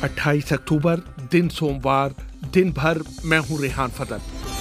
28 अक्टूबर, दिन सोमवार, दिन भर मैं हूं रेहान फदल।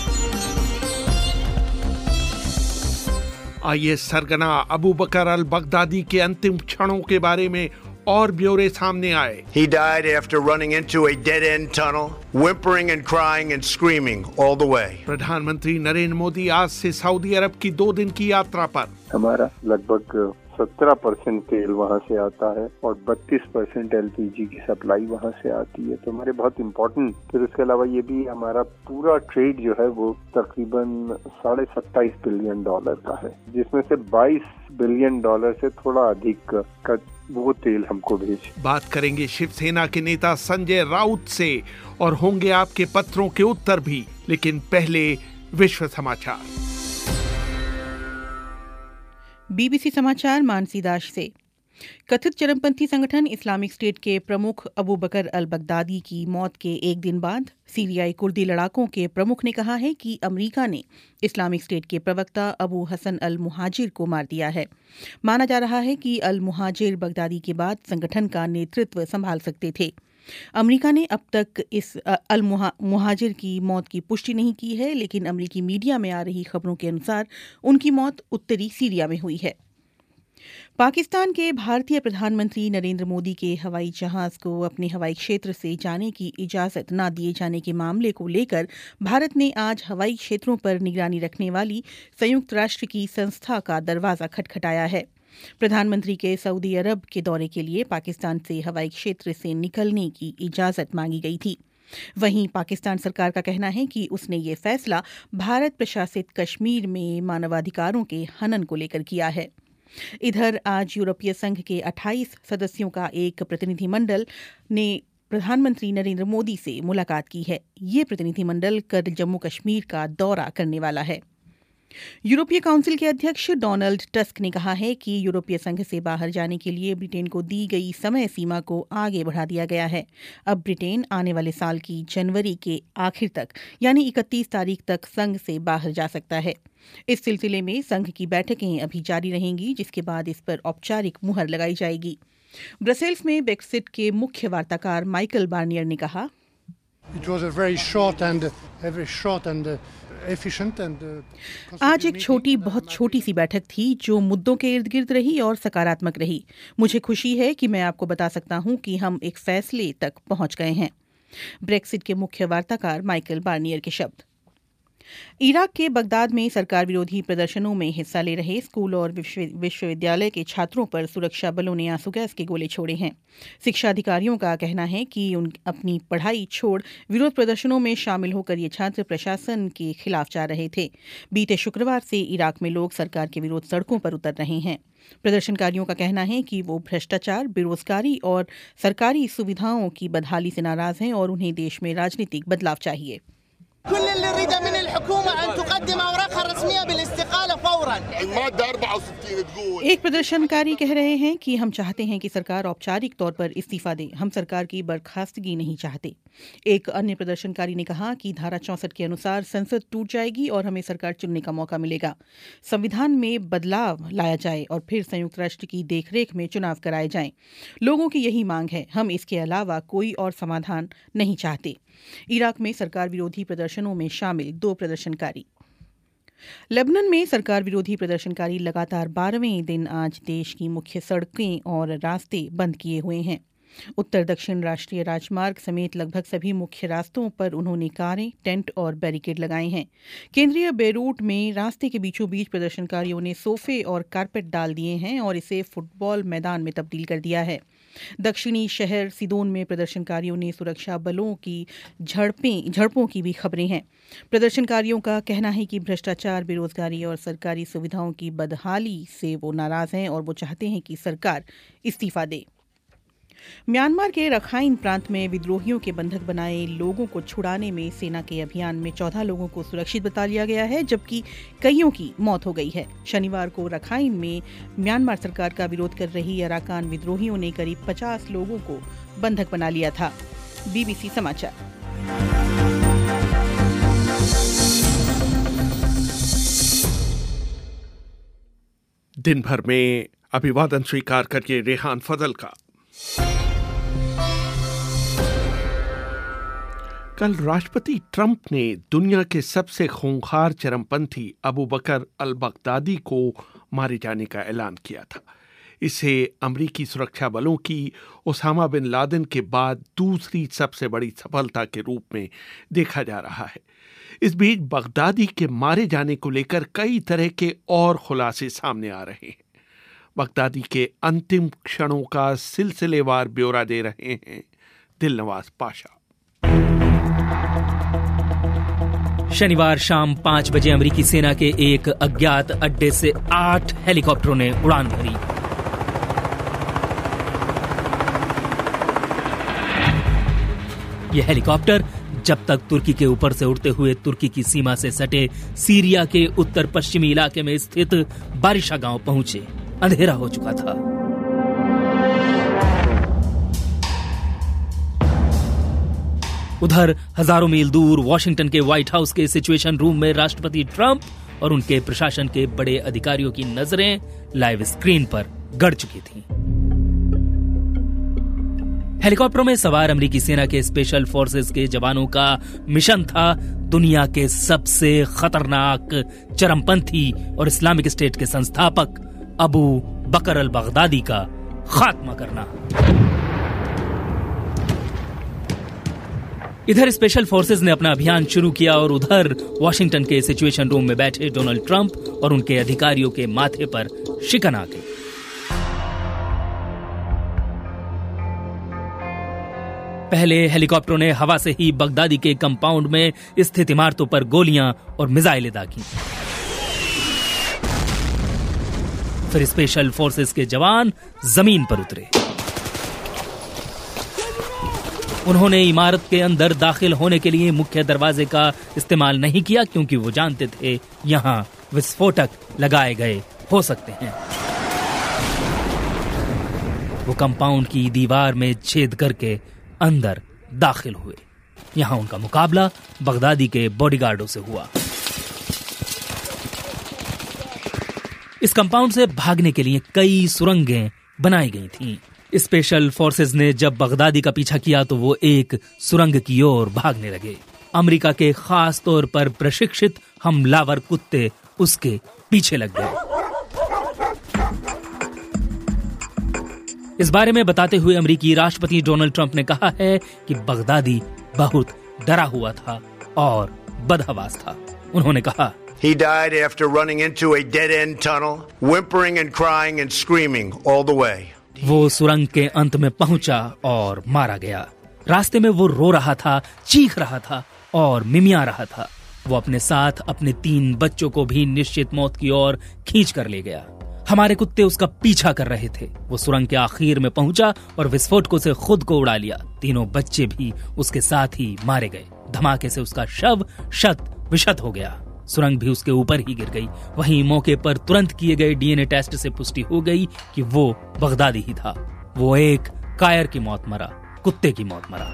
आइए सरगना अबू बकर अल बगदादी के अंतिम क्षणों के बारे में और ब्यौरे सामने आए। He died after running into a dead-end tunnel, whimpering and crying and screaming all the way. प्रधानमंत्री नरेंद्र मोदी आज से सऊदी अरब की 2 दिन की यात्रा पर। हमारा लगभग 17% तेल वहाँ से आता है और 32% LPG की सप्लाई वहाँ से आती है, तो हमारे बहुत इम्पोर्टेंट। फिर उसके अलावा ये भी हमारा पूरा ट्रेड जो है वो तकरीबन $27.5 बिलियन का है, जिसमें से $22 बिलियन से थोड़ा अधिक का वो तेल हमको भेज। बात करेंगे शिवसेना के नेता संजय राउत से और होंगे आपके पत्रों के उत्तर भी, लेकिन पहले विश्व समाचार। BBC समाचार मानसी दास से। कथित चरमपंथी संगठन इस्लामिक स्टेट के प्रमुख अबू बकर अल बगदादी की मौत के एक दिन बाद सीरियाई कुर्दी लड़ाकों के प्रमुख ने कहा है कि अमेरिका ने इस्लामिक स्टेट के प्रवक्ता अबू हसन अल मुहाजिर को मार दिया है। माना जा रहा है कि अल मुहाजिर बगदादी के बाद संगठन का नेतृत्व संभाल सकते थे। अमेरिका ने अब तक इस अल मुहाजिर की मौत की पुष्टि नहीं की है, लेकिन अमेरिकी मीडिया में आ रही खबरों के अनुसार उनकी मौत उत्तरी सीरिया में हुई है। पाकिस्तान के भारतीय प्रधानमंत्री नरेंद्र मोदी के हवाई जहाज को अपने हवाई क्षेत्र से जाने की इजाजत न दिए जाने के मामले को लेकर भारत ने आज हवाई क्षेत्रों पर निगरानी रखने वाली संयुक्त राष्ट्र की संस्था का दरवाजा खटखटाया है। प्रधानमंत्री के सऊदी अरब के दौरे के लिए पाकिस्तान से हवाई क्षेत्र से निकलने की इजाजत मांगी गई थी। वहीं पाकिस्तान सरकार का कहना है कि उसने ये फैसला भारत प्रशासित कश्मीर में मानवाधिकारों के हनन को लेकर किया है। इधर आज यूरोपीय संघ के 28 सदस्यों का एक प्रतिनिधिमंडल ने प्रधानमंत्री नरेंद्र मोदी से मुलाकात की है। ये प्रतिनिधिमंडल कल जम्मू कश्मीर का दौरा करने वाला है। यूरोपीय काउंसिल के अध्यक्ष डोनाल्ड टस्क ने कहा है कि यूरोपीय संघ से बाहर जाने के लिए ब्रिटेन को दी गई समय सीमा को आगे बढ़ा दिया गया है। अब ब्रिटेन आने वाले साल की जनवरी के आखिर तक यानी 31 तारीख तक संघ से बाहर जा सकता है। इस सिलसिले में संघ की बैठकें अभी जारी रहेंगी, जिसके बाद इस पर औपचारिक मुहर लगाई जाएगी। ब्रसेल्स में ब्रेक्सिट के मुख्य वार्ताकार माइकल बार्नियर ने कहा, आज एक बहुत छोटी सी बैठक थी जो मुद्दों के इर्द गिर्द रही और सकारात्मक रही। मुझे खुशी है कि मैं आपको बता सकता हूं कि हम एक फैसले तक पहुंच गए हैं। ब्रेक्सिट के मुख्य वार्ताकार माइकल बार्नियर के शब्द। इराक के बगदाद में सरकार विरोधी प्रदर्शनों में हिस्सा ले रहे स्कूल और विश्वविद्यालय के छात्रों पर सुरक्षा बलों ने आंसू गैस के गोले छोड़े हैं। शिक्षा अधिकारियों का कहना है कि अपनी पढ़ाई छोड़ विरोध प्रदर्शनों में शामिल होकर ये छात्र प्रशासन के खिलाफ जा रहे थे। बीते शुक्रवार से इराक में लोग सरकार के विरोध सड़कों पर उतर रहे हैं। प्रदर्शनकारियों का कहना है कि वो भ्रष्टाचार, बेरोजगारी और सरकारी सुविधाओं की बदहाली से नाराज हैं और उन्हें देश में राजनीतिक बदलाव चाहिए। एक प्रदर्शनकारी कह रहे हैं कि हम चाहते हैं कि सरकार औपचारिक तौर पर इस्तीफा दे, हम सरकार की बर्खास्तगी नहीं चाहते। एक अन्य प्रदर्शनकारी ने कहा कि धारा 64 के अनुसार संसद टूट जाएगी और हमें सरकार चुनने का मौका मिलेगा। संविधान में बदलाव लाया जाए और फिर संयुक्त राष्ट्र की देखरेख में चुनाव कराए जाएं। लोगों की यही मांग है, हम इसके अलावा कोई और समाधान नहीं चाहते। इराक में सरकार विरोधी प्रदर्शनों में शामिल 2 प्रदर्शनकारी। लेबनान में सरकार विरोधी प्रदर्शनकारी लगातार 12वें दिन आज देश की मुख्य सड़कें और रास्ते बंद किए हुए हैं। उत्तर दक्षिण राष्ट्रीय राजमार्ग समेत लगभग सभी मुख्य रास्तों पर उन्होंने कारें, टेंट और बैरिकेड लगाए हैं। केंद्रीय बेरूट में रास्ते के बीचों बीच प्रदर्शनकारियों ने सोफे और कारपेट डाल दिए हैं और इसे फुटबॉल मैदान में तब्दील कर दिया है। दक्षिणी शहर सिदोन में प्रदर्शनकारियों ने सुरक्षा बलों की झड़पों की भी खबरें हैं। प्रदर्शनकारियों का कहना है कि भ्रष्टाचार, बेरोजगारी और सरकारी सुविधाओं की बदहाली से वो नाराज हैं और वो चाहते हैं कि सरकार इस्तीफा दे। म्यांमार के रखाइन प्रांत में विद्रोहियों के बंधक बनाए लोगों को छुड़ाने में सेना के अभियान में 14 लोगों को सुरक्षित बता लिया गया है, जबकि कईयों की मौत हो गई है। शनिवार को रखाइन में म्यांमार सरकार का विरोध कर रही अराकान विद्रोहियों ने करीब 50 लोगों को बंधक बना लिया था। BBC समाचार। दिन भर में अभिवादन स्वीकार करके रेहान फजल का कल राष्ट्रपति ट्रंप ने दुनिया के सबसे खूंखार चरमपंथी अबू बकर अल बगदादी को मारे जाने का ऐलान किया था। इसे अमरीकी सुरक्षा बलों की ओसामा बिन लादेन के बाद दूसरी सबसे बड़ी सफलता के रूप में देखा जा रहा है। इस बीच बगदादी के मारे जाने को लेकर कई तरह के और खुलासे सामने आ रहे हैं। बगदादी के अंतिम क्षणों का सिलसिलेवार ब्यौरा दे रहे हैं दिलनवाज पाशा। शनिवार शाम 5 बजे अमेरिकी सेना के एक अज्ञात अड्डे से 8 हेलीकॉप्टरों ने उड़ान भरी। ये हेलीकॉप्टर जब तक तुर्की के ऊपर से उड़ते हुए तुर्की की सीमा से सटे सीरिया के उत्तर पश्चिमी इलाके में स्थित बारिशा गांव पहुंचे, अंधेरा हो चुका था। उधर हजारों मील दूर वॉशिंगटन के व्हाइट हाउस के सिचुएशन रूम में राष्ट्रपति ट्रंप और उनके प्रशासन के बड़े अधिकारियों की नजरें लाइव स्क्रीन पर गड़ चुकी थीं। हेलीकॉप्टरों में सवार अमेरिकी सेना के स्पेशल फोर्सेस के जवानों का मिशन था दुनिया के सबसे खतरनाक चरमपंथी और इस्लामिक स्टेट के संस्थापक अबू बकर अल बगदादी का खात्मा करना। इधर स्पेशल फोर्सेस ने अपना अभियान शुरू किया और उधर वॉशिंगटन के सिचुएशन रूम में बैठे डोनाल्ड ट्रंप और उनके अधिकारियों के माथे पर शिकन आ गई। पहले हेलीकॉप्टरों ने हवा से ही बगदादी के कंपाउंड में स्थित इमारतों पर गोलियां और मिसाइलें दागी। फिर स्पेशल फोर्सेस के जवान जमीन पर उतरे। उन्होंने इमारत के अंदर दाखिल होने के लिए मुख्य दरवाजे का इस्तेमाल नहीं किया क्योंकि वो जानते थे यहां विस्फोटक लगाए गए हो सकते हैं। वो कंपाउंड की दीवार में छेद करके अंदर दाखिल हुए। यहां उनका मुकाबला बगदादी के बॉडीगार्डों से हुआ। इस कंपाउंड से भागने के लिए कई सुरंगें बनाई गई थीं। स्पेशल फोर्सेस ने जब बगदादी का पीछा किया तो वो एक सुरंग की ओर भागने लगे। अमेरिका के खास तौर पर प्रशिक्षित हमलावर कुत्ते उसके पीछे लग गए। इस बारे में बताते हुए अमेरिकी राष्ट्रपति डोनाल्ड ट्रंप ने कहा है कि बगदादी बहुत डरा हुआ था और बदहवास था। उन्होंने कहा, He died after running into a dead-end tunnel, whimpering and crying and screaming all the way. वो सुरंग के अंत में पहुंचा और मारा गया। रास्ते में वो रो रहा था, चीख रहा था और मिमिया रहा था। वो अपने साथ अपने 3 बच्चों को भी निश्चित मौत की ओर खींच कर ले गया। हमारे कुत्ते उसका पीछा कर रहे थे। वो सुरंग के आखिर में पहुंचा और विस्फोटकों से खुद को उड़ा लिया। 3 बच्चे भी उसके साथ ही मारे गए। धमाके से उसका शव शत विशत हो गया। सुरंग भी उसके ऊपर ही गिर गई। वहीं मौके पर तुरंत किए गए डीएनए टेस्ट से पुष्टि हो गई कि वो बगदादी ही था। वो एक कायर की मौत मरा, कुत्ते की मौत मरा।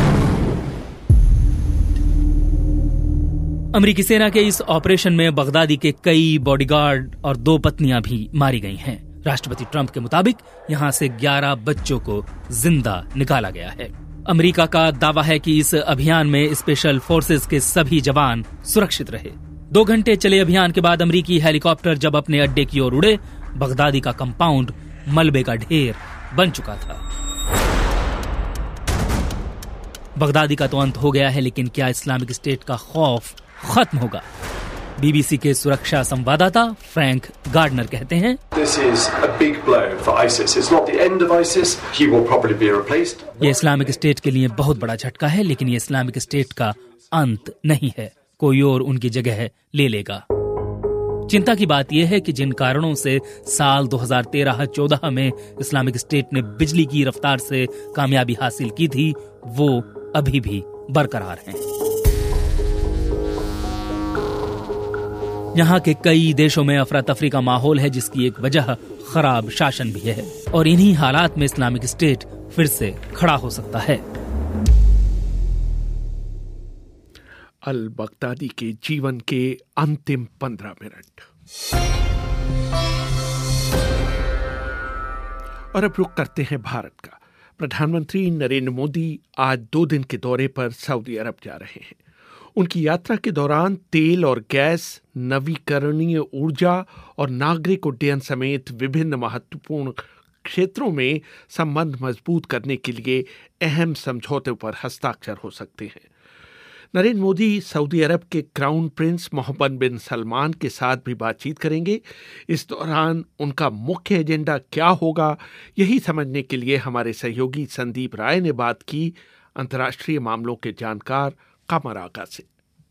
अमेरिकी सेना के इस ऑपरेशन में बगदादी के कई बॉडीगार्ड और 2 पत्नियां भी मारी गई हैं। राष्ट्रपति ट्रंप के मुताबिक यहां से 11 बच्चों को जिंदा निकाला गया है। अमेरिका का दावा है कि इस अभियान में स्पेशल फोर्सेस के सभी जवान सुरक्षित रहे। 2 घंटे चले अभियान के बाद अमेरिकी हेलीकॉप्टर जब अपने अड्डे की ओर उड़े, बगदादी का कंपाउंड मलबे का ढेर बन चुका था। बगदादी का तो अंत हो गया है, लेकिन क्या इस्लामिक स्टेट का खौफ खत्म होगा? बीबीसी के सुरक्षा संवाददाता फ्रैंक गार्डनर कहते हैं, ये इस्लामिक स्टेट के लिए बहुत बड़ा झटका है, लेकिन ये इस्लामिक स्टेट का अंत नहीं है। कोई और उनकी जगह ले लेगा। चिंता की बात यह है कि जिन कारणों से साल 2013-14 में इस्लामिक स्टेट ने बिजली की रफ्तार से कामयाबी हासिल की थी, वो अभी भी बरकरार हैं। यहाँ के कई देशों में अफरा तफरी का माहौल है, जिसकी एक वजह खराब शासन भी है और इन्हीं हालात में इस्लामिक स्टेट फिर से खड़ा हो सकता है। अल बगदादी के जीवन के अंतिम 15 मिनट। और अब रुख करते हैं भारत का। प्रधानमंत्री नरेंद्र मोदी आज 2 दिन के दौरे पर सऊदी अरब जा रहे हैं। उनकी यात्रा के दौरान तेल और गैस, नवीकरणीय ऊर्जा और नागरिक उड्डयन समेत विभिन्न महत्वपूर्ण क्षेत्रों में संबंध मजबूत करने के लिए अहम समझौतों पर हस्ताक्षर हो सकते हैं। नरेंद्र मोदी सऊदी अरब के crown prince Mohammed bin Salman के साथ भी बातचीत करेंगे। इस दौरान उनका मुख्य एजेंडा क्या होगा, यही समझने के लिए हमारे सहयोगी संदीप राय ने बात की अंतर्राष्ट्रीय मामलों के जानकार कमर आगा से।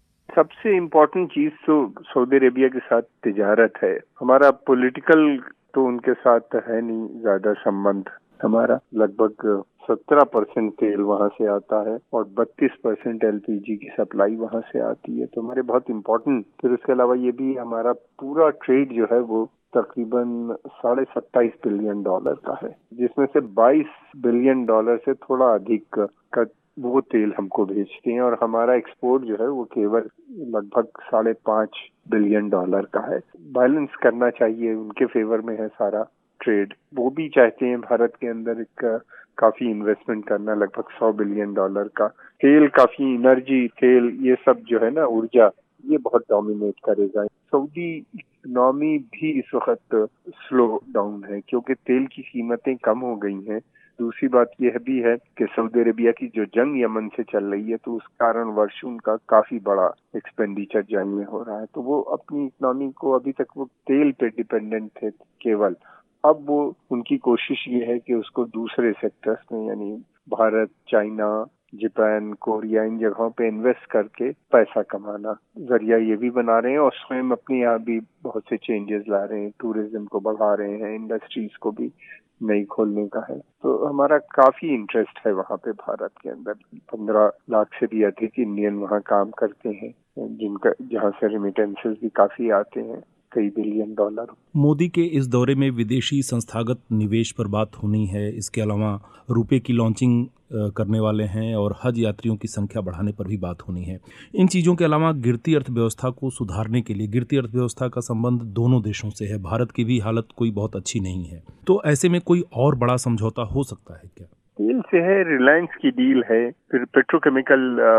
सबसे इम्पोर्टेंट चीज तो सऊदी अरेबिया के साथ तिजारत है। हमारा पॉलिटिकल तो उनके साथ है नहीं ज्यादा संबंध। हमारा लगभग 17% तेल वहां से आता है और 32% एलपीजी की सप्लाई वहां से आती है, तो हमारे बहुत इम्पोर्टेंट। फिर उसके अलावा ये भी हमारा पूरा ट्रेड जो है वो तकरीबन $27.5 बिलियन का है, जिसमें से $22 बिलियन से थोड़ा अधिक का वो तेल हमको भेजते हैं और हमारा एक्सपोर्ट जो है वो केवल लगभग $5.5 बिलियन का है। बैलेंस करना चाहिए, उनके फेवर में है सारा ट्रेड। वो भी चाहते हैं भारत के अंदर एक काफी इन्वेस्टमेंट करना, लगभग $100 बिलियन का। तेल, काफी एनर्जी, तेल ये सब जो है ना, ऊर्जा, ये बहुत डोमिनेट करेगा। सऊदी इकोनॉमी भी इस वक्त स्लो डाउन है क्योंकि तेल की कीमतें कम हो गई हैं। दूसरी बात यह भी है कि सऊदी अरेबिया की जो जंग यमन से चल रही है, तो उस कारण वर्ष उनका काफी बड़ा एक्सपेंडिचर जंग में हो रहा है। तो वो अपनी इकोनॉमी को, अभी तक वो तेल पे डिपेंडेंट थे केवल, अब वो उनकी कोशिश ये है कि उसको दूसरे सेक्टर्स में, यानी भारत, चाइना, जापान, कोरिया, इन जगहों पे इन्वेस्ट करके पैसा कमाना जरिया ये भी बना रहे हैं और स्वयं अपने यहाँ भी बहुत से चेंजेस ला रहे हैं। टूरिज्म को बढ़ा रहे हैं, इंडस्ट्रीज को भी नई खोलने का है। तो हमारा काफी इंटरेस्ट है वहाँ पे। भारत के अंदर 15 लाख से भी अधिक इंडियन वहाँ काम करते हैं, जहाँ से रेमिटेंसेस भी काफी आते हैं, कई बिलियन डॉलर। मोदी के इस दौरे में विदेशी संस्थागत निवेश पर बात होनी है। इसके अलावा रुपए की लॉन्चिंग करने वाले हैं और हज यात्रियों की संख्या बढ़ाने पर भी बात होनी है। इन चीज़ों के अलावा गिरती अर्थव्यवस्था को सुधारने के लिए, गिरती अर्थव्यवस्था का संबंध दोनों देशों से है, भारत की भी हालत कोई बहुत अच्छी नहीं है, तो ऐसे में कोई और बड़ा समझौता हो सकता है क्या? तेल से है, रिलायंस की डील है, फिर पेट्रोकेमिकल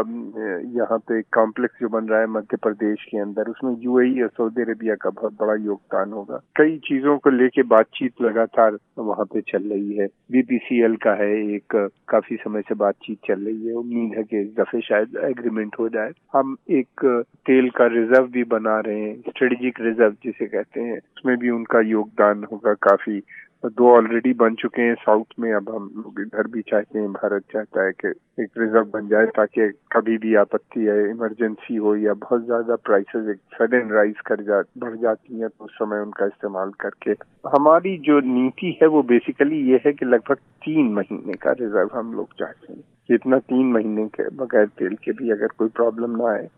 यहाँ पे कॉम्प्लेक्स जो बन रहा है मध्य प्रदेश के अंदर, उसमें यूएई और सऊदी अरेबिया का बहुत बड़ा योगदान होगा। कई चीजों को लेके बातचीत लगातार वहाँ पे चल रही है। बीपीसीएल का है, एक काफी समय से बातचीत चल रही है। उम्मीद है कि इस दफे शायद एग्रीमेंट हो जाए। हम एक तेल का रिजर्व भी बना रहे हैं, स्ट्रेटेजिक रिजर्व जिसे कहते हैं, उसमें भी उनका योगदान होगा काफी। 2 ऑलरेडी बन चुके हैं साउथ में, अब हम लोग इधर भी चाहते हैं, भारत चाहता है कि एक रिजर्व बन जाए ताकि कभी भी आपत्ति है, इमरजेंसी हो या बहुत ज्यादा प्राइसेस एक सडन राइज बढ़ जाती हैं, तो उस समय उनका इस्तेमाल करके। हमारी जो नीति है वो बेसिकली ये है कि लगभग 3 महीने का रिजर्व हम लोग चाहते हैं, जितना 3 महीने के बगैर तेल के भी अगर कोई प्रॉब्लम ना आए।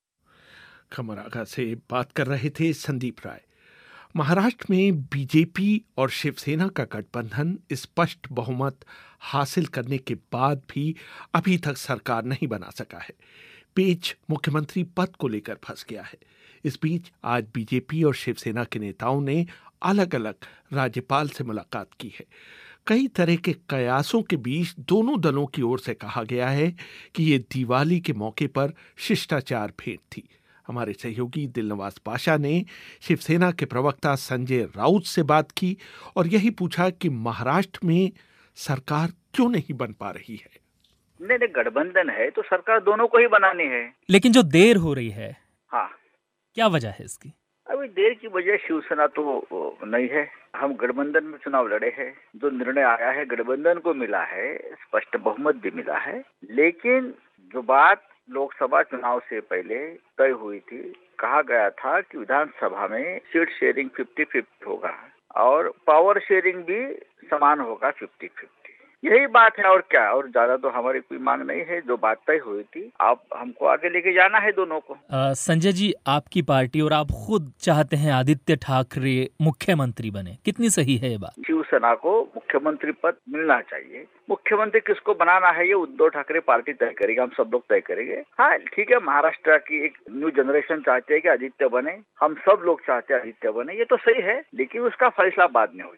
कमर आगा से बात कर रहे थे संदीप राय। महाराष्ट्र में बीजेपी और शिवसेना का गठबंधन स्पष्ट बहुमत हासिल करने के बाद भी अभी तक सरकार नहीं बना सका है। पेच मुख्यमंत्री पद को लेकर फंस गया है। इस बीच आज बीजेपी और शिवसेना के नेताओं ने अलग अलग राज्यपाल से मुलाकात की है। कई तरह के कयासों के बीच दोनों दलों की ओर से कहा गया है कि ये दिवाली के मौके पर शिष्टाचार भेंट थी। हमारे सहयोगी दिलनवाज पाशा ने शिवसेना के प्रवक्ता संजय राउत से बात की और यही पूछा कि महाराष्ट्र में सरकार क्यों नहीं बन पा रही है। नहीं, गठबंधन है तो सरकार दोनों को ही बनानी है। लेकिन जो देर हो रही है, हाँ, क्या वजह है इसकी? अभी देर की वजह शिवसेना तो नहीं है। हम गठबंधन में चुनाव लड़े हैं, जो निर्णय आया है गठबंधन को मिला है, स्पष्ट बहुमत भी मिला है। लेकिन जो बात लोकसभा चुनाव से पहले तय हुई थी, कहा गया था कि विधानसभा में सीट शेयरिंग 50-50 होगा और पावर शेयरिंग भी समान होगा 50-50। यही बात है और क्या, और ज्यादा तो हमारी कोई मांग नहीं है। जो बात तय हुई थी, आप हमको आगे लेके जाना है दोनों को। संजय जी, आपकी पार्टी और आप खुद चाहते हैं आदित्य ठाकरे मुख्यमंत्री बने, कितनी सही है ये बात? शिवसेना को मुख्यमंत्री पद मिलना चाहिए। मुख्यमंत्री किसको बनाना है ये उद्धव ठाकरे पार्टी तय करेगी, हम सब लोग तय करेंगे। हाँ ठीक है, महाराष्ट्र की एक न्यू जनरेशन चाहते हैं कि आदित्य बने, हम सब लोग चाहते हैं आदित्य बने, ये तो सही है, लेकिन उसका फैसला बाद में हो जाएगा।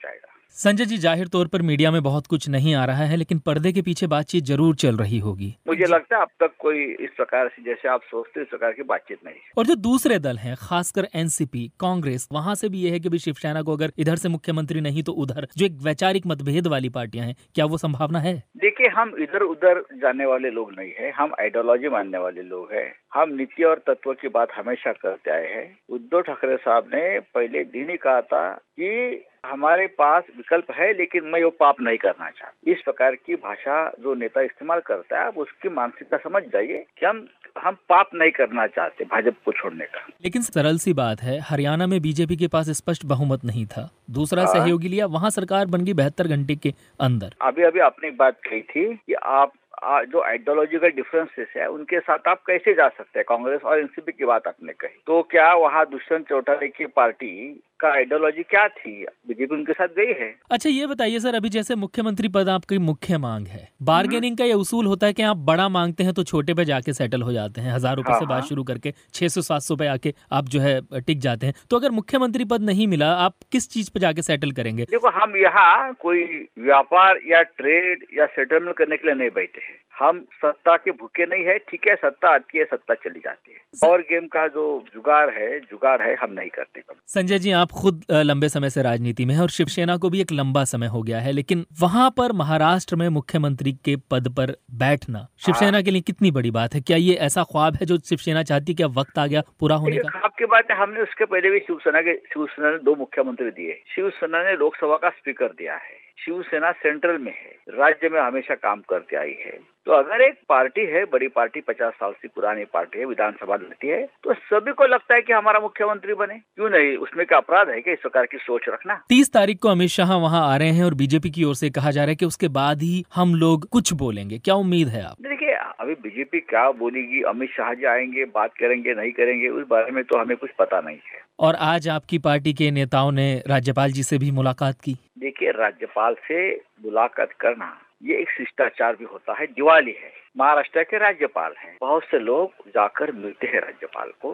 संजय जी, जाहिर तौर पर मीडिया में बहुत कुछ नहीं आ रहा है, लेकिन पर्दे के पीछे बातचीत जरूर चल रही होगी। मुझे लगता है अब तक कोई इस प्रकार से जैसे आप सोचते इस प्रकार की बातचीत नहीं है। और जो दूसरे दल हैं, खासकर एनसीपी, कांग्रेस, वहां से भी ये है कि शिवसेना को अगर इधर से मुख्यमंत्री नहीं तो उधर, जो एक वैचारिक मतभेद वाली पार्टियां हैं, क्या वो संभावना है? देखिए, हम इधर उधर जाने वाले लोग नहीं है, हम आइडियोलॉजी मानने वाले लोग हैं। हम नीति और तत्व की बात हमेशा करते आए हैं। उद्धव ठाकरे साहब ने पहले दिन ही कहा था कि हमारे पास विकल्प है, लेकिन मैं वो पाप नहीं करना चाहता। इस प्रकार की भाषा जो नेता इस्तेमाल करता है, आप उसकी मानसिकता समझ जाइए कि हम पाप नहीं करना चाहते भाजपा को छोड़ने का। लेकिन सरल सी बात है, हरियाणा में बीजेपी के पास स्पष्ट बहुमत नहीं था, दूसरा सहयोगी लिया, वहाँ सरकार बन गई 72 घंटे के अंदर। अभी आपने एक बात कही थी कि आप जो आइडियोलॉजिकल डिफरेंसेस है उनके साथ आप कैसे जा सकते हैं। कांग्रेस और एनसीपी की बात आपने कही, तो क्या वहाँ दुष्यंत चौटाला की पार्टी का आइडियोलॉजी क्या थी? बीजेपी उनके साथ गई है। अच्छा, ये बताइए सर, अभी जैसे मुख्यमंत्री पद आपकी मुख्य मांग है, बार्गेनिंग का ये उसूल होता है कि आप बड़ा मांगते हैं तो छोटे पे जाके सेटल हो जाते हैं, 1000 रुपए से बात शुरू करके 600-700 पे आके आप जो है टिक जाते हैं। तो अगर मुख्यमंत्री पद नहीं मिला, आप किस चीज पे जाके सेटल करेंगे? देखो, हम यहाँ कोई व्यापार या ट्रेड या सेटलमेंट करने के लिए नहीं बैठे हैं। हम सत्ता के भूखे नहीं है। ठीक है, सत्ता आती है, सत्ता चली जाती है। और गेम का जो जुगाड़ है हम नहीं करते। संजय जी, आप खुद लंबे समय से राजनीति में है और शिवसेना को भी एक लंबा समय हो गया है, लेकिन वहां पर महाराष्ट्र में मुख्यमंत्री के पद पर बैठना शिवसेना के लिए कितनी बड़ी बात है? क्या ये ऐसा ख्वाब है जो शिवसेना चाहती है? क्या वक्त आ गया पूरा होने का? आपकी बात है, हमने उसके पहले भी शिवसेना ने 2 मुख्यमंत्री दिए। शिवसेना ने लोकसभा का स्पीकर दिया है। शिवसेना सेंट्रल में है, राज्य में हमेशा काम करते आई है। तो अगर एक पार्टी है, बड़ी पार्टी, 50 साल से पुरानी पार्टी है, विधानसभा लड़ती है, तो सभी को लगता है कि हमारा मुख्यमंत्री बने। क्यों नहीं? उसमें क्या अपराध है कि इस प्रकार की सोच रखना? 30 तारीख को अमित शाह वहां आ रहे हैं और बीजेपी की ओर से कहा जा रहा है कि उसके बाद ही हम लोग कुछ बोलेंगे। क्या उम्मीद है आप? देखिए, अभी बीजेपी क्या बोलेगी, अमित शाह जी आएंगे, बात करेंगे, नहीं करेंगे, उस बारे में तो हमें कुछ पता नहीं है। और आज आपकी पार्टी के नेताओं ने राज्यपाल जी से भी मुलाकात की। देखिए, राज्यपाल से मुलाकात करना ये एक शिष्टाचार भी होता है। दिवाली है, महाराष्ट्र के राज्यपाल हैं, बहुत से लोग जाकर मिलते हैं राज्यपाल को।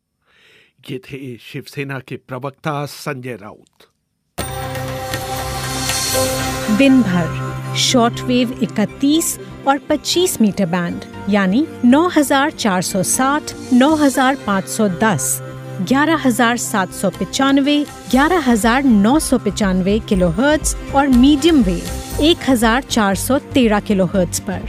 ये थे शिवसेना के प्रवक्ता संजय राउत। दिन भर शॉर्टवेव 31 और 25 मीटर बैंड यानी 9460, 9510, 11795, 11995 किलोहर्ट्ज और मीडियम वेव 1413 किलोहर्ट्ज पर।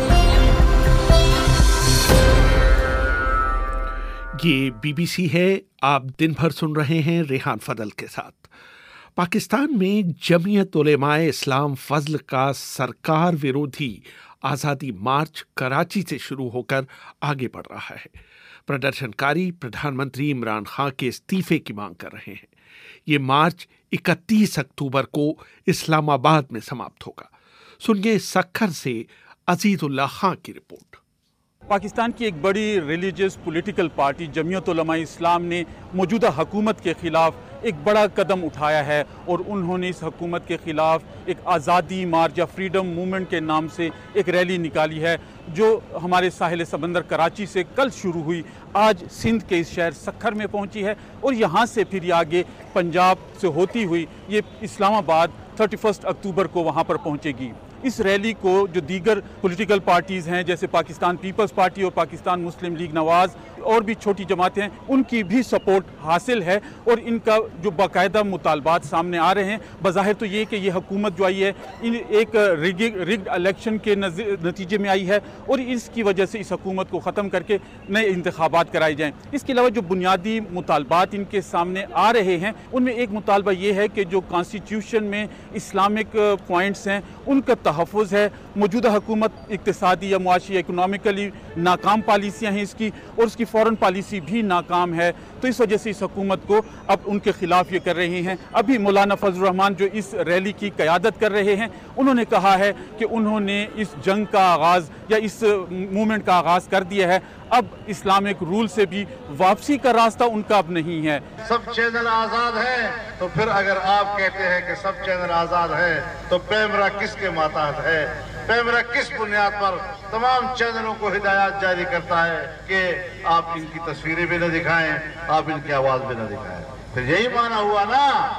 ये बीबीसी है। आप दिन भर सुन रहे हैं रेहान फजल के साथ। पाकिस्तान में जमीयत उलेमाए इस्लाम फजल का सरकार विरोधी आज़ादी मार्च कराची से शुरू होकर आगे बढ़ रहा है। प्रदर्शनकारी प्रधानमंत्री इमरान खान के इस्तीफे की मांग कर रहे हैं। ये मार्च 31 अक्टूबर को इस्लामाबाद में समाप्त होगा। सुनिए सक्खर से अजीजुल्लाह खान की रिपोर्ट। पाकिस्तान की एक बड़ी religious political party Jamiat Ulama इस्लाम ने मौजूदा हुकूमत के खिलाफ एक बड़ा कदम उठाया है और उन्होंने इस हुकूमत के खिलाफ एक आज़ादी मार्च या फ्रीडम मूवमेंट के नाम से एक रैली निकाली है, जो हमारे साहिल समंदर कराची से कल शुरू हुई, आज सिंध के इस शहर सक्खर में पहुंची है और यहाँ से फिर आगे पंजाब से होती हुई ये इस्लामाबाद 31 अक्टूबर को वहाँ पर पहुँचेगी। इस रैली को जो दीगर पॉलिटिकल पार्टीज़ हैं जैसे पाकिस्तान पीपल्स पार्टी और पाकिस्तान मुस्लिम लीग नवाज़ और भी छोटी जमातें हैं, उनकी भी सपोर्ट हासिल है और इनका जो बाकायदा मुतालबात सामने आ रहे हैं। बज़ाहिर तो ये कि ये हुकूमत जो आई है इन एक रिग्ड इलेक्शन के नतीजे में आई है और इसकी वजह से इस हुकूमत को ख़त्म करके नए इंतखाबात कराए जाएँ। इसके अलावा जो बुनियादी मुतालबात इनके सामने आ रहे हैं उनमें एक मुतालबा ये है कि जो कॉन्स्टिट्यूशन में इस्लामिक पॉइंट्स हैं उनका तहफ़्फ़ुज़ है। मौजूदा हुकूमत इक़्तिसादी या मुआशी इकोनॉमिकली नाकाम पॉलिसियाँ हैं इसकी और उसकी फ़ॉरेन पॉलिसी भी नाकाम है, तो इस वजह से इस हुकूमत को अब उनके ख़िलाफ़ ये कर रहे हैं। अभी मौलाना फजलुर रहमान जो इस रैली की क़यादत कर रहे हैं उन्होंने कहा है कि उन्होंने इस जंग का आगाज़ या इस मूवमेंट का आगाज़ कर दिया है, अब इस्लामिक रूल से भी वापसी का रास्ता उनका अब नहीं है। सब चैनल आज़ाद है तो फिर अगर आप कहते हैं कि सब चैनल आज़ाद है तो पैमरा किसके मातहत है? पैमरा किस बुनियाद पर तमाम चैनलों को हिदायत जारी करता है कि आप इनकी तस्वीरें भी न दिखाएं, आप इनकी आवाज़ भी न दिखाएं? फिर यही माना हुआ ना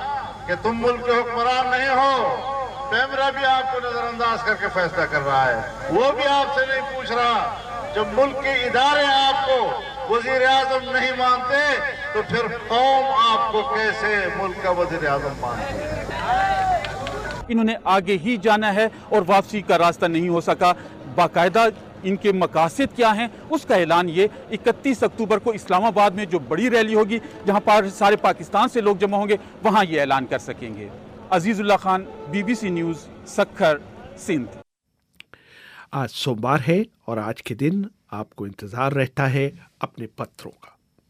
कि तुम मुल्क के हुक्मरान नहीं हो। पैमरा भी आपको नजरअंदाज करके फैसला कर रहा है, वो भी आपसे नहीं पूछ रहा। जब मुल्क के इदारे आपको वजीर आजम नहीं मानते तो फिर कौम आपको कैसे मुल्क का वजीर आजम मानती है। इन्होंने आगे ही जाना है और वापसी का रास्ता नहीं हो सका। बाकायदा इनके मकासद क्या हैं उसका ऐलान ये 31 अक्टूबर को इस्लामाबाद में जो बड़ी रैली होगी, जहां पर सारे पाकिस्तान से लोग जमा होंगे, वहां ये ऐलान कर सकेंगे। Azizullah Khan, BBC news, Sukkur, Sindh. आज सोमवार है और आज के दिन आपको इंतजार रहता है अपने पत्रों का।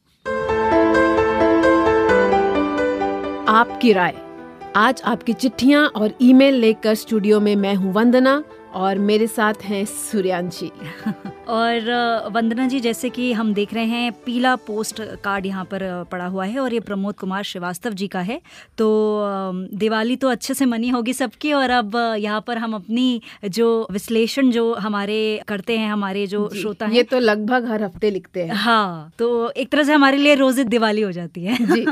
आपकी राय। आज आपकी चिट्ठियां और ईमेल लेकर स्टूडियो में मैं हूं वंदना और मेरे साथ हैं सूर्यांशी। और वंदना जी, जैसे कि हम देख रहे हैं पीला पोस्ट कार्ड यहाँ पर पड़ा हुआ है और ये प्रमोद कुमार श्रीवास्तव जी का है। तो दिवाली तो अच्छे से मनी होगी सबकी, और अब यहाँ पर हम अपनी जो विश्लेषण जो हमारे करते हैं, हमारे जो श्रोता हैं, ये तो लगभग हर हफ्ते लिखते हैं। हाँ, तो एक तरह से हमारे लिए रोज दिवाली हो जाती है जी।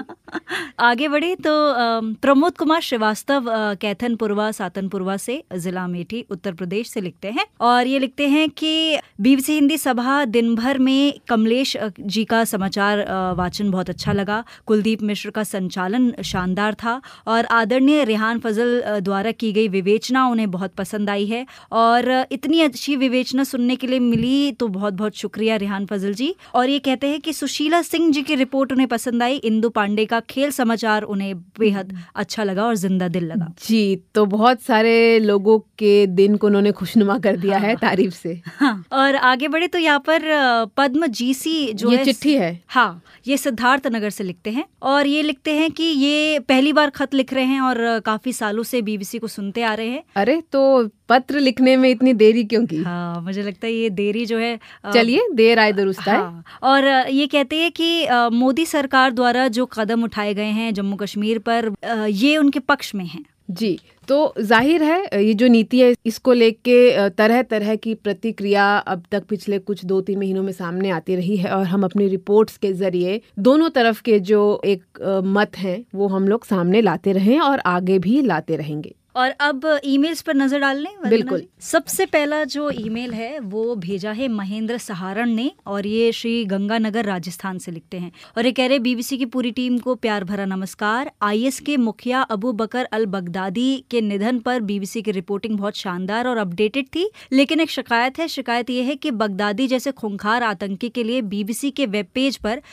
आगे बढ़े तो प्रमोद कुमार श्रीवास्तव कैथनपुरवा सातनपुरवा से, जिला अमेठी, उत्तर प्रदेश से लिखते हैं और ये लिखते हैं कि BBC हिंदी सभा दिन भर में कमलेश जी का समाचार वाचन बहुत अच्छा लगा। कुलदीप मिश्र का संचालन शानदार था और आदरणीय रेहान फजल द्वारा की गई विवेचना उन्हें बहुत पसंद आई है और इतनी अच्छी विवेचना सुनने के लिए मिली तो बहुत बहुत शुक्रिया रेहान फजल जी। और ये कहते हैं कि सुशीला सिंह जी की रिपोर्ट उन्हें पसंद आई। इंदु पांडे का खेल समाचार उन्हें बेहद अच्छा लगा और जिंदा दिल लगा जी। तो बहुत सारे लोगों के दिन को उन्होंने खुशनुमा कर दिया है तारीफ से। हाँ, और आगे बढ़े तो यहाँ पर पद्म जीसी जो ये चिट्ठी है, हाँ, ये सिद्धार्थ नगर से लिखते हैं और ये लिखते हैं कि ये पहली बार खत लिख रहे हैं और काफी सालों से BBC को सुनते आ रहे हैं। अरे तो पत्र लिखने में इतनी देरी क्यों की? हाँ, मुझे लगता है ये देरी जो है, चलिए देर आए दुरुस्त आए। हाँ, और ये कहते हैं कि मोदी सरकार द्वारा जो कदम उठाए गए हैं जम्मू कश्मीर पर, ये उनके पक्ष में है जी। तो जाहिर है ये जो नीति है इसको लेके तरह तरह की प्रतिक्रिया अब तक पिछले कुछ 2-3 महीनों में सामने आती रही है और हम अपनी रिपोर्ट्स के जरिए दोनों तरफ के जो एक मत हैं वो हम लोग सामने लाते रहे और आगे भी लाते रहेंगे। और अब ईमेल्स पर नजर डाल लें। बिल्कुल। सबसे पहला जो ईमेल है वो भेजा है महेंद्र सहारण ने और ये श्री गंगानगर राजस्थान से लिखते हैं और ये कह रहे BBC की पूरी टीम को प्यार भरा नमस्कार। IS के मुखिया अबू बकर अल बगदादी के निधन पर BBC की रिपोर्टिंग बहुत शानदार और अपडेटेड थी, लेकिन एक शिकायत है। शिकायत ये है कि बगदादी जैसे खूंखार आतंकी के लिए BBC के वेब पेज पर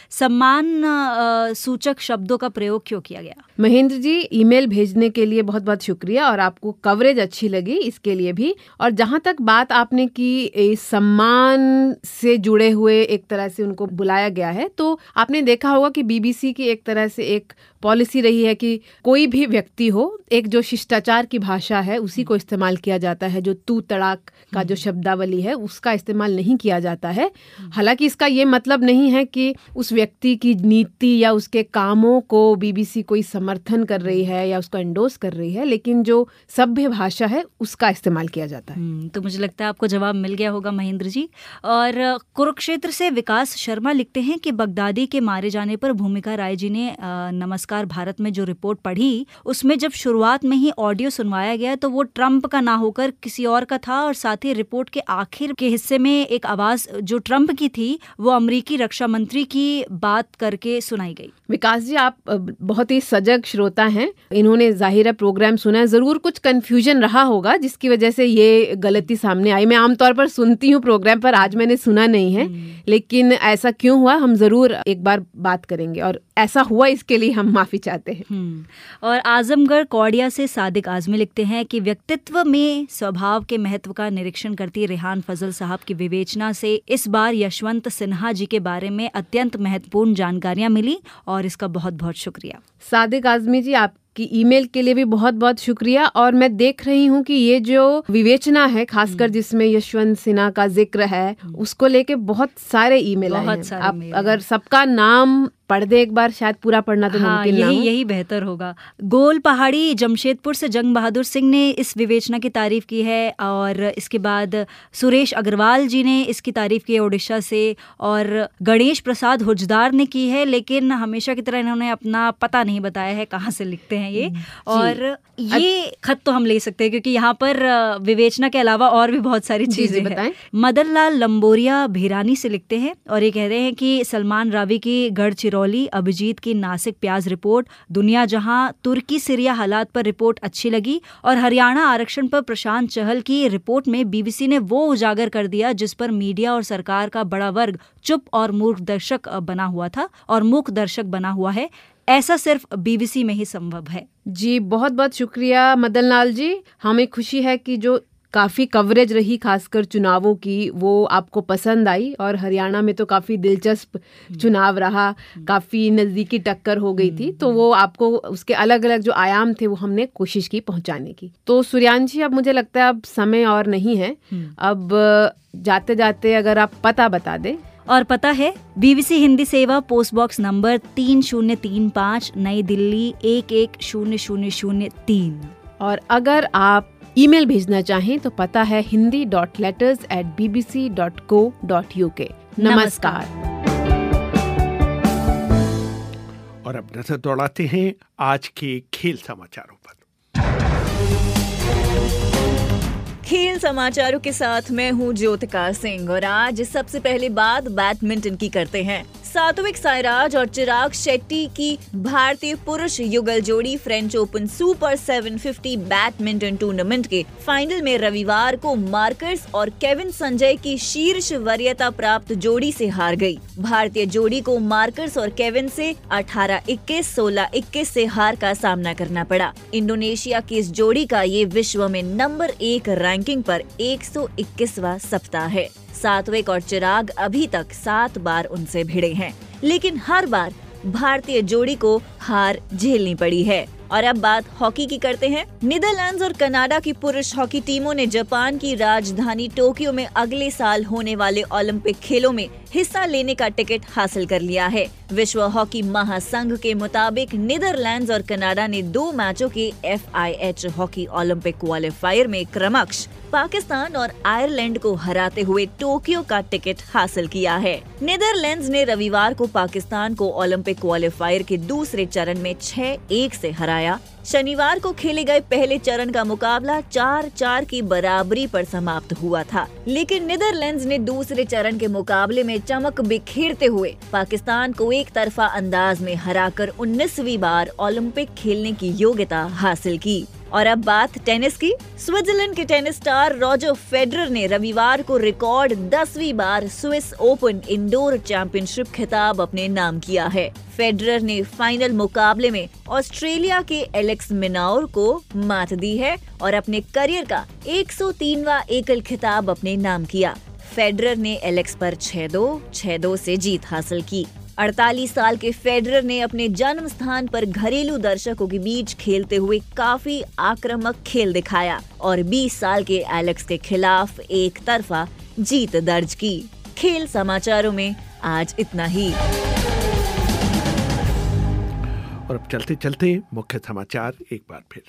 सम्मान सूचक शब्दों का प्रयोग क्यों किया गया? महेंद्र जी, ईमेल भेजने के लिए बहुत बहुत शुक्रिया और आपको कवरेज अच्छी लगी इसके लिए भी। और जहाँ तक बात आपने की सम्मान से जुड़े हुए एक तरह से उनको बुलाया गया है, तो आपने देखा होगा कि BBC की एक तरह से एक पॉलिसी रही है कि कोई भी व्यक्ति हो, एक जो शिष्टाचार की भाषा है उसी को इस्तेमाल किया जाता है। जो तू तड़ाक का जो शब्दावली है उसका इस्तेमाल नहीं किया जाता है। हालांकि इसका ये मतलब नहीं है कि उस व्यक्ति की नीति या उसके कामों को BBC कोई समर्थन कर रही है या उसको एंडोर्स कर रही है, लेकिन जो सभ्य भाषा है उसका इस्तेमाल किया जाता है। तो मुझे लगता है आपको जवाब मिल गया होगा महेंद्र जी। और कुरुक्षेत्र से विकास शर्मा लिखते हैं कि बगदादी के मारे जाने पर भूमिका राय जी ने नमस्कार भारत में जो रिपोर्ट पढ़ी उसमें जब शुरुआत में ही ऑडियो सुनवाया गया तो वो ट्रंप का ना होकर किसी और का था और साथ ही रिपोर्ट के आखिर के हिस्से में एक आवाज जो ट्रंप की थी वो अमेरिकी रक्षा मंत्री की बात करके सुनाई गई। विकास जी, आप बहुत ही सजग श्रोता हैं। इन्होंने जाहिर प्रोग्राम सुना है, जरूर कुछ कंफ्यूजन रहा होगा जिसकी वजह से ये गलती सामने आई। मैं आमतौर पर सुनती हूँ प्रोग्राम पर, आज मैंने सुना नहीं है, लेकिन ऐसा क्यों हुआ हम जरूर एक बार बात करेंगे और ऐसा हुआ इसके लिए हम माफी चाहते हैं। और आजमगढ़ कौड़िया से सादिक आजमी लिखते हैं कि व्यक्तित्व में स्वभाव के महत्व का निरीक्षण करती रेहान फजल साहब की विवेचना से इस बार यशवंत सिन्हा जी के बारे में अत्यंत महत्वपूर्ण जानकारियां मिली और इसका बहुत बहुत शुक्रिया। सादिक आजमी जी, आपकी ईमेल के लिए भी बहुत बहुत शुक्रिया। और मैं देख रही हूँ कि ये जो विवेचना है, खासकर जिसमें यशवंत सिन्हा का जिक्र है, उसको लेके बहुत सारे ईमेल आए हैं। आप अगर सबका नाम पढ़ दे एक बार, शायद पूरा पढ़ना तो मुमकिन ना हो। यही बेहतर होगा। गोल पहाड़ी जमशेदपुर से जंग बहादुर सिंह ने इस विवेचना की तारीफ की है, और इसके बाद सुरेश अग्रवाल जी ने इसकी तारीफ की है उड़ीसा से, और गणेश प्रसाद हुजदार ने की है, लेकिन हमेशा की तरह इन्होंने अपना पता नहीं बताया है कहाँ से लिखते हैं ये। और ये खत तो हम ले सकते हैं क्योंकि यहाँ पर विवेचना के अलावा और भी बहुत सारी चीजें हैं। मदन लाल लंबोरिया भिरानी से लिखते हैं और ये कहते हैं कि सलमान रावी की गढ़चिरौली, अभिजीत की नासिक प्याज रिपोर्ट, दुनिया जहां तुर्की सीरिया हालात पर रिपोर्ट अच्छी लगी, और हरियाणा आरक्षण पर प्रशांत चहल की रिपोर्ट में बीबीसी ने वो उजागर कर दिया जिस पर मीडिया और सरकार का बड़ा वर्ग चुप और मूक दर्शक बना हुआ है। ऐसा सिर्फ बीबीसी में ही संभव है। जी बहुत बहुत शुक्रिया मदन लाल जी। हमें खुशी है कि जो काफ़ी कवरेज रही खासकर चुनावों की वो आपको पसंद आई, और हरियाणा में तो काफ़ी दिलचस्प चुनाव रहा, काफ़ी नज़दीकी टक्कर हो गई थी, तो वो आपको उसके अलग अलग जो आयाम थे वो हमने कोशिश की पहुंचाने की। तो सूर्यांशी, अब मुझे लगता है अब समय और नहीं है, अब जाते जाते अगर आप पता बता दें। और पता है बीबीसी हिंदी सेवा, पोस्ट बॉक्स नंबर 3035, नई दिल्ली 110003। और अगर आप ईमेल भेजना चाहें तो पता है hindi.letters@bbc.co.uk। नमस्कार। और अब नजर दौड़ाते हैं आज के खेल समाचारों पर। खेल समाचारों के साथ मैं हूँ ज्योतिका सिंह, और आज सबसे पहले बात बैडमिंटन की करते हैं। सात्विक साईराज और चिराग शेट्टी की भारतीय पुरुष युगल जोड़ी French Open super 750 badminton tournament के फाइनल में रविवार को मार्कस और केविन संजय की शीर्ष वरीयता प्राप्त जोड़ी से हार गई। भारतीय जोड़ी को मार्कस और केविन से 18-21, 16-21 से हार का सामना करना पड़ा। इंडोनेशिया की इस जोड़ी का ये विश्व में नंबर 1 रैंकिंग पर 121वां सप्ताह है। सात्विक और चिराग अभी तक 7 बार उनसे भिड़े हैं, लेकिन हर बार भारतीय जोड़ी को हार झेलनी पड़ी है। और अब बात हॉकी की करते हैं। नीदरलैंड्स और कनाडा की पुरुष हॉकी टीमों ने जापान की राजधानी टोक्यो में अगले साल होने वाले ओलंपिक खेलों में हिस्सा लेने का टिकट हासिल कर लिया है। विश्व हॉकी महासंघ के मुताबिक नीदरलैंड्स और कनाडा ने 2 मैचों के FIH हॉकी ओलंपिक क्वालिफायर में क्रमश पाकिस्तान और आयरलैंड को हराते हुए टोक्यो का टिकट हासिल किया है। नीदरलैंड्स ने रविवार को पाकिस्तान को ओलंपिक क्वालिफायर के दूसरे चरण में 6-1 से हराया। शनिवार को खेले गए पहले चरण का मुकाबला 4-4 की बराबरी पर समाप्त हुआ था, लेकिन नीदरलैंड्स ने दूसरे चरण के मुकाबले में चमक बिखेरते हुए पाकिस्तान को एक तरफा अंदाज में हराकर 19वीं बार ओलंपिक खेलने की योग्यता हासिल की। और अब बात टेनिस की। स्विट्जरलैंड के टेनिस स्टार रॉजर फेडरर ने रविवार को रिकॉर्ड 10वीं बार स्विस ओपन इंडोर चैंपियनशिप खिताब अपने नाम किया है। फेडरर ने फाइनल मुकाबले में ऑस्ट्रेलिया के एलेक्स मिनौर को मात दी है और अपने करियर का 103वां एकल खिताब अपने नाम किया। फेडरर ने एलेक्स पर 6-2, 6-2 से जीत हासिल की। 48 साल के फेडरर ने अपने जन्म स्थान पर घरेलू दर्शकों के बीच खेलते हुए काफी आक्रामक खेल दिखाया और 20 साल के एलेक्स के खिलाफ एक तरफा जीत दर्ज की। खेल समाचारों में आज इतना ही। और अब चलते चलते मुख्य समाचार एक बार फिर।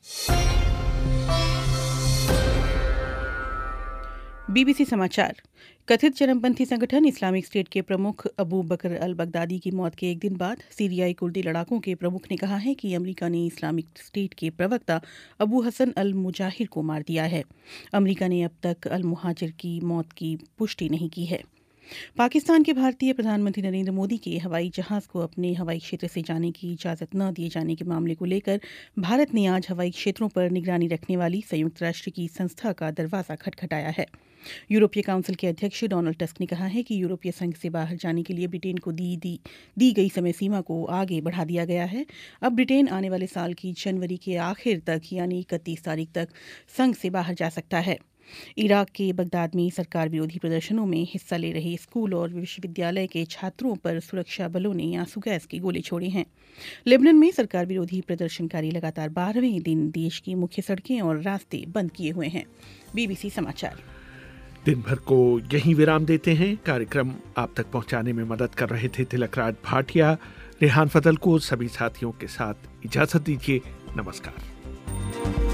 बीबीसी समाचार। कथित चरमपंथी संगठन इस्लामिक स्टेट के प्रमुख अबू बकर अल बगदादी की मौत के एक दिन बाद सीरियाई कुर्दी लड़ाकों के प्रमुख ने कहा है कि अमेरिका ने इस्लामिक स्टेट के प्रवक्ता अबू हसन अल मुजाहिर को मार दिया है। अमेरिका ने अब तक अल मुहाजिर की मौत की पुष्टि नहीं की है। पाकिस्तान के भारतीय प्रधानमंत्री नरेंद्र मोदी के हवाई जहाज को अपने हवाई क्षेत्र से जाने की इजाज़त न दिए जाने के मामले को लेकर भारत ने आज हवाई क्षेत्रों पर निगरानी रखने वाली संयुक्त राष्ट्र की संस्था का दरवाज़ा खटखटाया है। यूरोपीय काउंसिल के अध्यक्ष डोनाल्ड टस्क ने कहा है कि यूरोपीय संघ से बाहर जाने के लिए ब्रिटेन को दी गई समय सीमा को आगे बढ़ा दिया गया है। अब ब्रिटेन आने वाले साल की जनवरी के आखिर तक यानी 31 तारीख तक संघ से बाहर जा सकता है। इराक के बगदाद में सरकार विरोधी प्रदर्शनों में हिस्सा ले रहे स्कूल और विश्वविद्यालय के छात्रों पर सुरक्षा बलों ने आंसू गैस की गोले छोड़े हैं। लेबनान में सरकार विरोधी प्रदर्शनकारी लगातार 12वें दिन देश की मुख्य सड़कें और रास्ते बंद किए हुए हैं। बीबीसी समाचार। दिन भर को यहीं विराम देते हैं। कार्यक्रम आप तक पहुंचाने में मदद कर रहे थे तिलकराज भाटिया। रेहान फजल को सभी साथियों के साथ इजाजत दीजिए। नमस्कार।